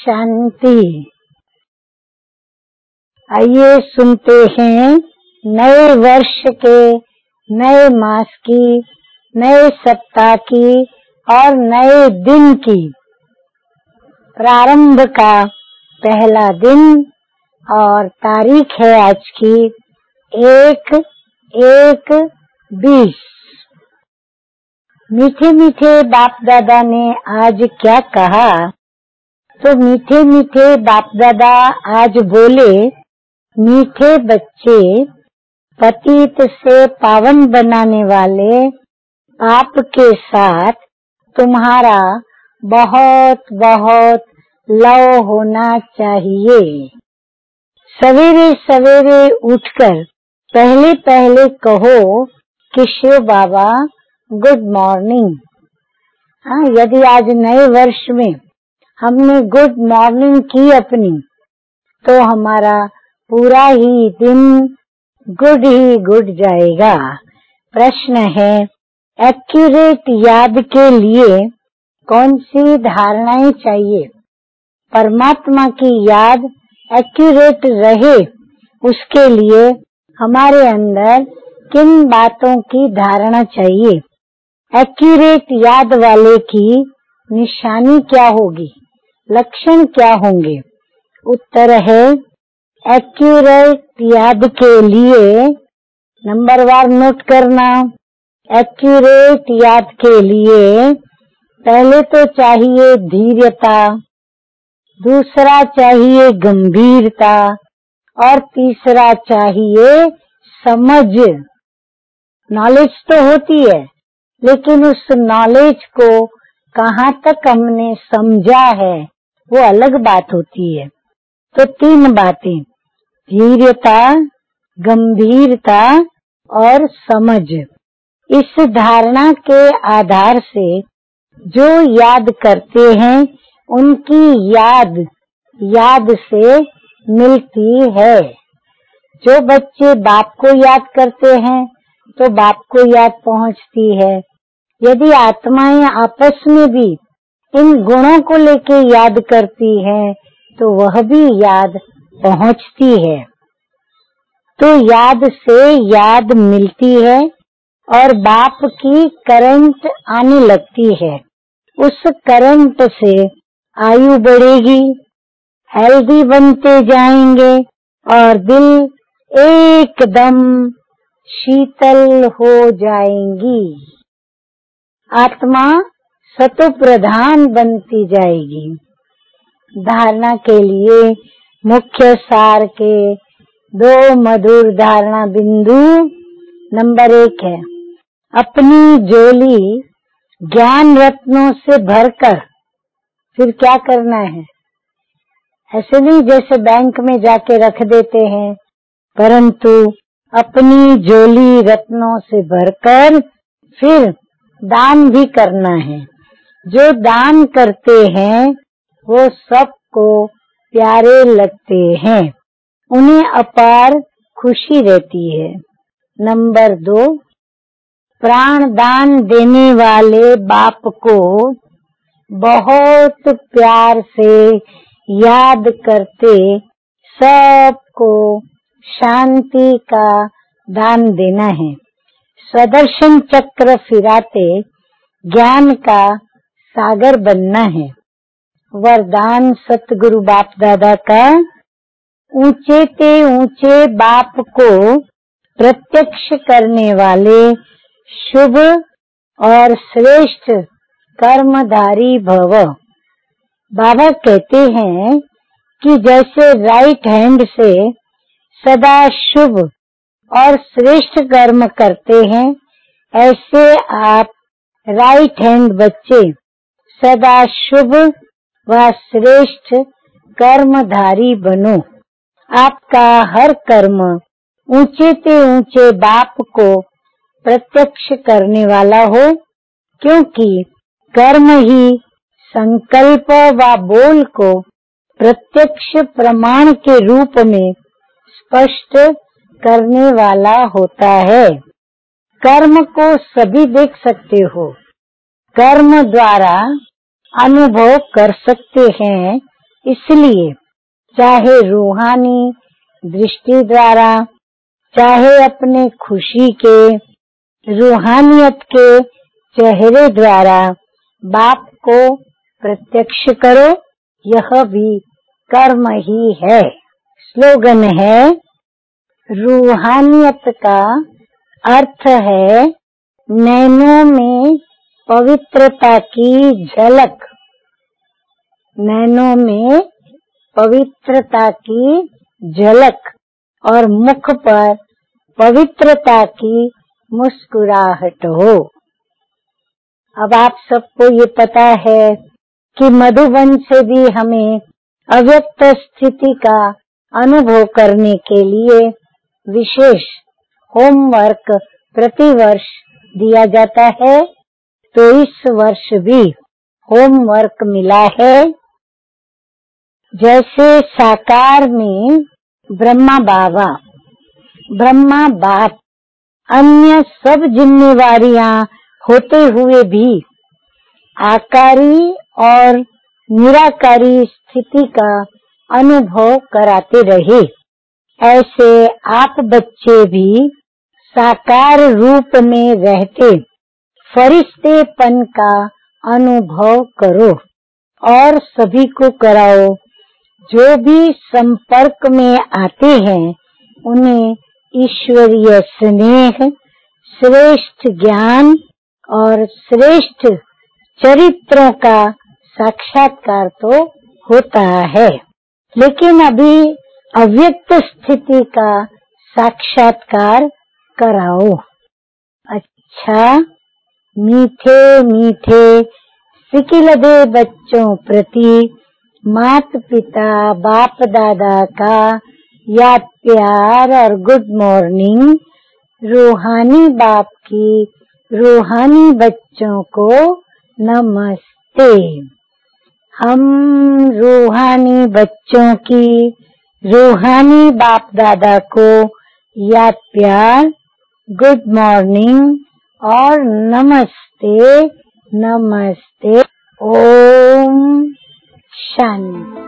शांति। आइए सुनते हैं नए वर्ष के, नए मास की, नए सप्ताह की और नए दिन की प्रारंभ का पहला दिन और तारीख है आज की 1/1/20। मीठे मीठे बाप दादा ने आज क्या कहा? तो मीठे मीठे बाप दादा आज बोले, मीठे बच्चे, पतित से पावन बनाने वाले आप के साथ तुम्हारा बहुत बहुत लव होना चाहिए। सवेरे सवेरे उठकर पहले पहले कहो कि शिव बाबा गुड मॉर्निंग। यदि आज नए वर्ष में हमने गुड मॉर्निंग की अपनी, तो हमारा पूरा ही दिन गुड ही गुड जाएगा। प्रश्न है, एक्यूरेट याद के लिए कौन सी धारणाएं चाहिए? परमात्मा की याद एक्यूरेट रहे उसके लिए हमारे अंदर किन बातों की धारणा चाहिए? एक्यूरेट याद वाले की निशानी क्या होगी? लक्षण क्या होंगे? उत्तर है, एक्यूरेट याद के लिए नंबर वार नोट करना। एक्यूरेट याद के लिए पहले तो चाहिए धीरता, दूसरा चाहिए गंभीरता और तीसरा चाहिए समझ। नॉलेज तो होती है, लेकिन उस नॉलेज को कहाँ तक हमने समझा है वो अलग बात होती है। तो 3 बातें, धीरता, गंभीरता और समझ। इस धारणा के आधार से जो याद करते हैं उनकी याद से मिलती है। जो बच्चे बाप को याद करते हैं तो बाप को याद पहुंचती है। यदि आत्माएं आपस में भी इन गुणों को लेके याद करती हैं तो वह भी याद पहुंचती है। तो याद से याद मिलती है और बाप की करंट आने लगती है। उस करंट से आयु बढ़ेगी, हेल्दी बनते जाएंगे और दिल एकदम शीतल हो जाएंगी। आत्मा सतो प्रधान बनती जाएगी। धारणा के लिए मुख्य सार के 2 मधुर धारणा बिंदु। नंबर 1 है, अपनी झोली ज्ञान रत्नों से भरकर फिर क्या करना है? ऐसे नहीं जैसे बैंक में जाके रख देते हैं, परंतु अपनी झोली रत्नों से भरकर फिर दान भी करना है। जो दान करते हैं वो सबको प्यारे लगते हैं, उन्हें अपार खुशी रहती है। नंबर 2, प्राण दान देने वाले बाप को बहुत प्यार से याद करते सबको शांति का दान देना है। सुदर्शन चक्र फिराते ज्ञान का सागर बनना है। वरदान सतगुरु बाप दादा का, ऊंचे ते ऊंचे बाप को प्रत्यक्ष करने वाले शुभ और श्रेष्ठ कर्मधारी भव। बाबा कहते हैं कि जैसे राइट हैंड से सदा शुभ और श्रेष्ठ कर्म करते हैं, ऐसे आप राइट हैंड बच्चे सदा शुभ व श्रेष्ठ कर्मधारी बनो। आपका हर कर्म ऊंचे से ऊंचे बाप को प्रत्यक्ष करने वाला हो, क्योंकि कर्म ही संकल्प व बोल को प्रत्यक्ष प्रमाण के रूप में स्पष्ट करने वाला होता है। कर्म को सभी देख सकते हो, कर्म द्वारा अनुभव कर सकते हैं, इसलिए चाहे रूहानी दृष्टि द्वारा, चाहे अपने खुशी के रूहानियत के चेहरे द्वारा बाप को प्रत्यक्ष करो, यह भी कर्म ही है। स्लोगन है, रूहानियत का अर्थ है नैनों में पवित्रता की झलक, नैनों में पवित्रता की झलक और मुख पर पवित्रता की मुस्कुराहट हो। अब आप सबको ये पता है कि मधुबन से भी हमें अव्यक्त स्थिति का अनुभव करने के लिए विशेष होमवर्क प्रतिवर्ष दिया जाता है, तो इस वर्ष भी होमवर्क मिला है। जैसे साकार में ब्रह्मा बाप अन्य सब जिम्मेवारियां होते हुए भी आकारी और निराकारी स्थिति का अनुभव कराते रहे, ऐसे आप बच्चे भी साकार रूप में रहते फरिश्तेपन का अनुभव करो और सभी को कराओ। जो भी संपर्क में आते हैं उन्हें ईश्वरीय स्नेह, श्रेष्ठ ज्ञान और श्रेष्ठ चरित्रों का साक्षात्कार तो होता है, लेकिन अभी अव्यक्त स्थिति का साक्षात्कार कराओ। अच्छा, मीठे मीठे सिकिलदे बच्चों प्रति माता पिता बाप दादा का याद प्यार और गुड मॉर्निंग। रूहानी बाप की रूहानी बच्चों को नमस्ते। हम रूहानी बच्चों की रूहानी बाप दादा को याद प्यार, गुड मॉर्निंग और नमस्ते नमस्ते। ओम शांति।